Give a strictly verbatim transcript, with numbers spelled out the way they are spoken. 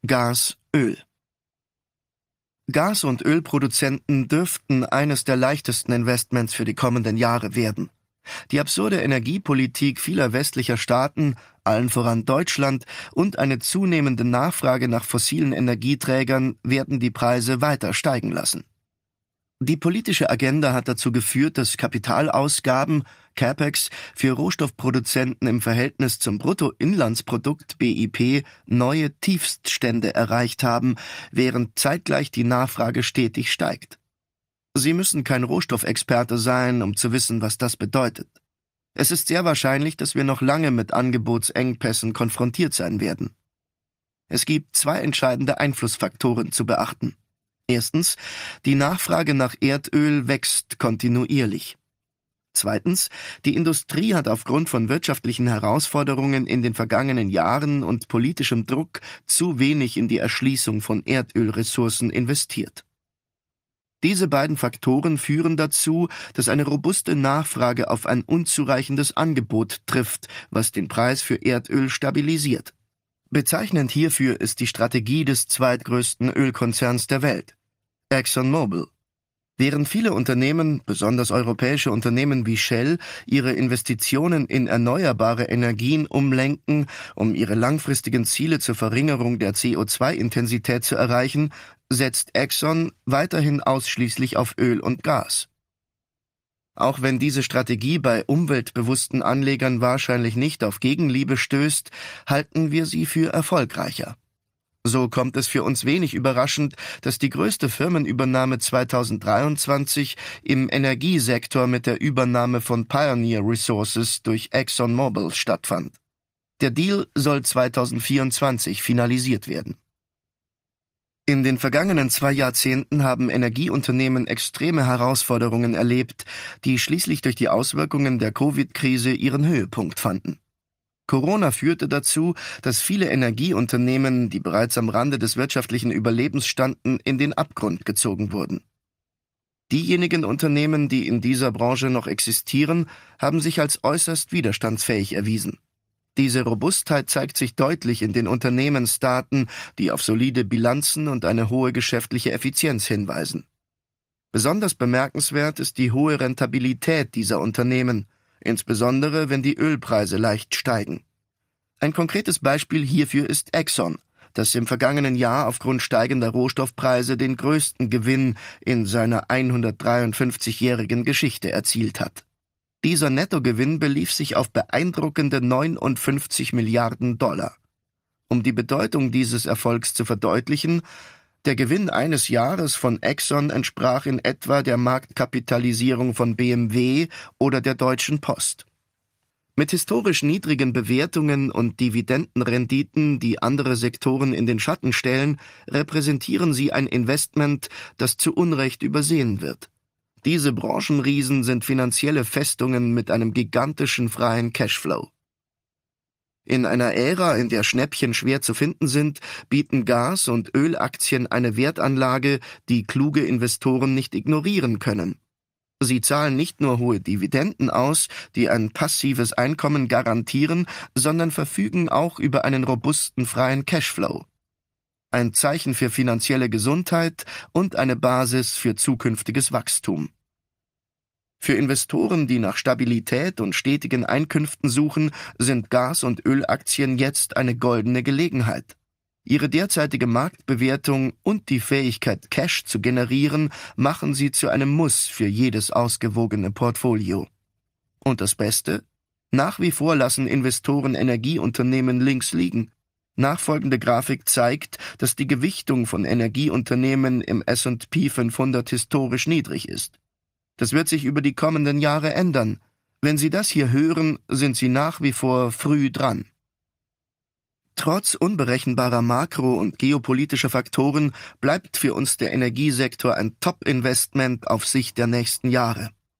Gas, Öl. Gas- und Ölproduzenten dürften eines der leichtesten Investments für die kommenden Jahre werden. Die absurde Energiepolitik vieler westlicher Staaten, allen voran Deutschland, und eine zunehmende Nachfrage nach fossilen Energieträgern werden die Preise weiter steigen lassen. Die politische Agenda hat dazu geführt, dass Kapitalausgaben, CapEx, für Rohstoffproduzenten im Verhältnis zum Bruttoinlandsprodukt B I P neue Tiefststände erreicht haben, während zeitgleich die Nachfrage stetig steigt. Sie müssen kein Rohstoffexperte sein, um zu wissen, was das bedeutet. Es ist sehr wahrscheinlich, dass wir noch lange mit Angebotsengpässen konfrontiert sein werden. Es gibt zwei entscheidende Einflussfaktoren zu beachten. Erstens, die Nachfrage nach Erdöl wächst kontinuierlich. Zweitens, die Industrie hat aufgrund von wirtschaftlichen Herausforderungen in den vergangenen Jahren und politischem Druck zu wenig in die Erschließung von Erdölressourcen investiert. Diese beiden Faktoren führen dazu, dass eine robuste Nachfrage auf ein unzureichendes Angebot trifft, was den Preis für Erdöl stabilisiert. Bezeichnend hierfür ist die Strategie des zweitgrößten Ölkonzerns der Welt, ExxonMobil. Während viele Unternehmen, besonders europäische Unternehmen wie Shell, ihre Investitionen in erneuerbare Energien umlenken, um ihre langfristigen Ziele zur Verringerung der C O zwei Intensität zu erreichen, setzt Exxon weiterhin ausschließlich auf Öl und Gas. Auch wenn diese Strategie bei umweltbewussten Anlegern wahrscheinlich nicht auf Gegenliebe stößt, halten wir sie für erfolgreicher. So kommt es für uns wenig überraschend, dass die größte Firmenübernahme zweitausenddreiundzwanzig im Energiesektor mit der Übernahme von Pioneer Resources durch ExxonMobil stattfand. Der Deal soll zweitausendvierundzwanzig finalisiert werden. In den vergangenen zwei Jahrzehnten haben Energieunternehmen extreme Herausforderungen erlebt, die schließlich durch die Auswirkungen der Covid-Krise ihren Höhepunkt fanden. Corona führte dazu, dass viele Energieunternehmen, die bereits am Rande des wirtschaftlichen Überlebens standen, in den Abgrund gezogen wurden. Diejenigen Unternehmen, die in dieser Branche noch existieren, haben sich als äußerst widerstandsfähig erwiesen. Diese Robustheit zeigt sich deutlich in den Unternehmensdaten, die auf solide Bilanzen und eine hohe geschäftliche Effizienz hinweisen. Besonders bemerkenswert ist die hohe Rentabilität dieser Unternehmen, insbesondere wenn die Ölpreise leicht steigen. Ein konkretes Beispiel hierfür ist Exxon, das im vergangenen Jahr aufgrund steigender Rohstoffpreise den größten Gewinn in seiner hundertdreiundfünfzigjährigen Geschichte erzielt hat. Dieser Nettogewinn belief sich auf beeindruckende neunundfünfzig Milliarden Dollar. Um die Bedeutung dieses Erfolgs zu verdeutlichen: Der Gewinn eines Jahres von Exxon entsprach in etwa der Marktkapitalisierung von B M W oder der Deutschen Post. Mit historisch niedrigen Bewertungen und Dividendenrenditen, die andere Sektoren in den Schatten stellen, repräsentieren sie ein Investment, das zu Unrecht übersehen wird. Diese Branchenriesen sind finanzielle Festungen mit einem gigantischen freien Cashflow. In einer Ära, in der Schnäppchen schwer zu finden sind, bieten Gas- und Ölaktien eine Wertanlage, die kluge Investoren nicht ignorieren können. Sie zahlen nicht nur hohe Dividenden aus, die ein passives Einkommen garantieren, sondern verfügen auch über einen robusten freien Cashflow. Ein Zeichen für finanzielle Gesundheit und eine Basis für zukünftiges Wachstum. Für Investoren, die nach Stabilität und stetigen Einkünften suchen, sind Gas- und Ölaktien jetzt eine goldene Gelegenheit. Ihre derzeitige Marktbewertung und die Fähigkeit, Cash zu generieren, machen sie zu einem Muss für jedes ausgewogene Portfolio. Und das Beste? Nach wie vor lassen Investoren Energieunternehmen links liegen. Nachfolgende Grafik zeigt, dass die Gewichtung von Energieunternehmen im S und P fünfhundert historisch niedrig ist. Das wird sich über die kommenden Jahre ändern. Wenn Sie das hier hören, sind Sie nach wie vor früh dran. Trotz unberechenbarer makro- und geopolitischer Faktoren bleibt für uns der Energiesektor ein Top-Investment auf Sicht der nächsten Jahre.